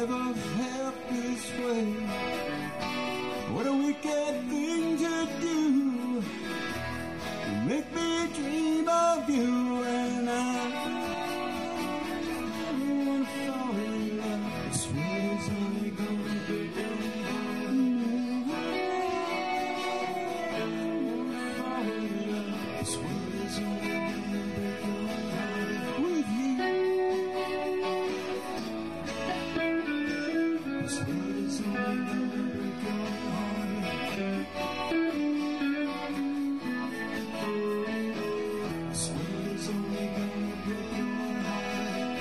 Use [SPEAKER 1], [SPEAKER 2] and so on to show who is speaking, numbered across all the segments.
[SPEAKER 1] never felt this way. What a wicked thing to do, to make me dream of you. And I won't fall in love. This world is only gonna break your heart. Won't fall in love. This world is only gonna break your heart with you. This world is only gonna break your heart. This world is only gonna break your heart.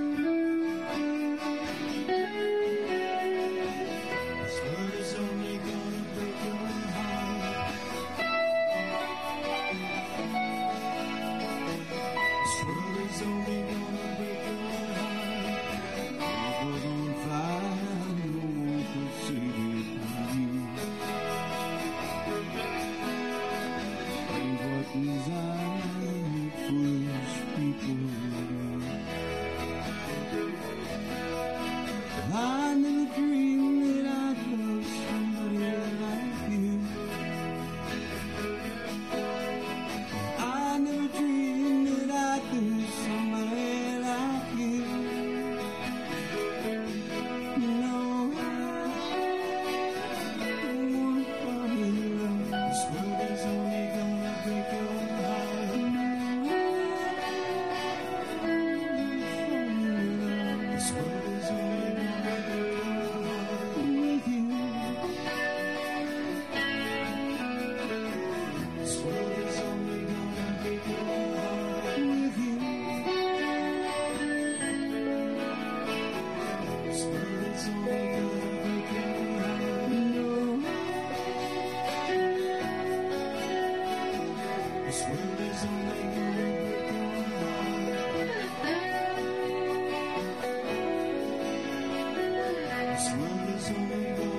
[SPEAKER 1] This world is only gonna break your heart. This world is only gonna break your heart. Love was on fire, no one could save it from you. Ain't what designed foolish people do. I never dreamed that I'd love somebody like you. I never dreamed that I'd lose somebody like you. No, I won't fall in love. This world is only gonna break your heart. This world is only gonna break your heart with you. This world is only gonna break your heart with you. This world is only gonna break your heart. No. This world is only gonna break your heart. This world is only gonna